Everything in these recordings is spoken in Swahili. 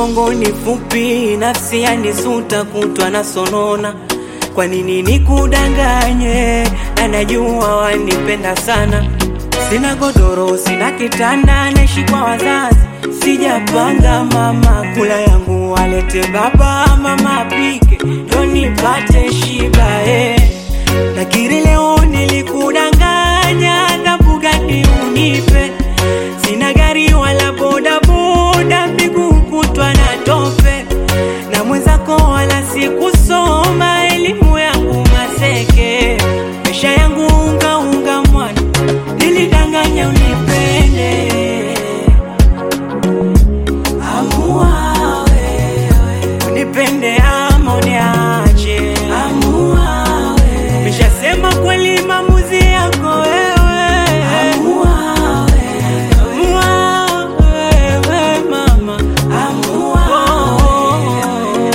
bongo ni fupi, nafsi yanisuta kutwa na sonona. Kwa nini nikudanganye, na najua wanipenda sana. Sina godoro, sina kitanda, naishi kwa wazazi. Sijapanga mama, kula yangu walete baba, mama apike ndo nipate shiba Nakiri leo nilikudanganya, adhabu gani unipe? Sina gari wala boda boda, miguu kutwa na tope. Na mwenzako wala sikusoma, elimu yangu maseke. Maisha yangu unga unga mwana, nilidanganya unipende. Amua wewe, unipende ama uniache. Amua wewe, nishasema kweli maamuzi yako wewe. Amua wewe, amua wewe mama. Amua wewe.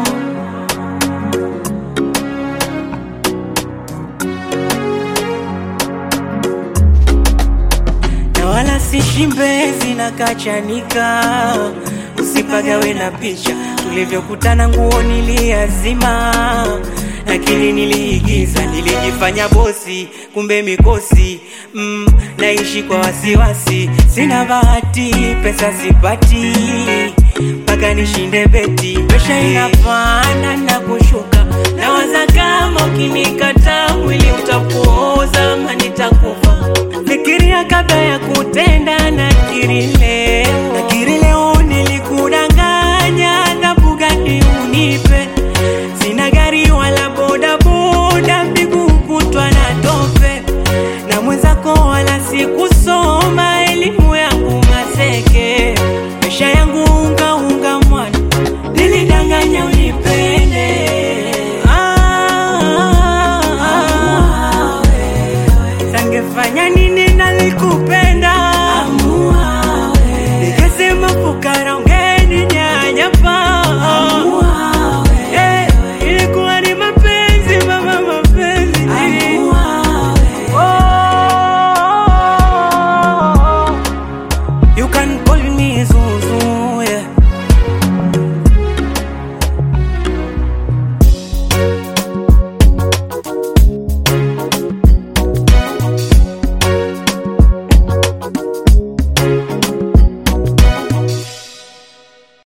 Na wala sishimbezi na kachanika, usipagawe na picha. Tulivyokutana nguo niliazima, lakini niliigiza, nilijifanya bosi, kumbe mikosi. Naishi kwa wasiwasi, sina bahati, pesa sipati, mpaka nishinde beti. Presha inapanda na kushuka, nawaza kama ukini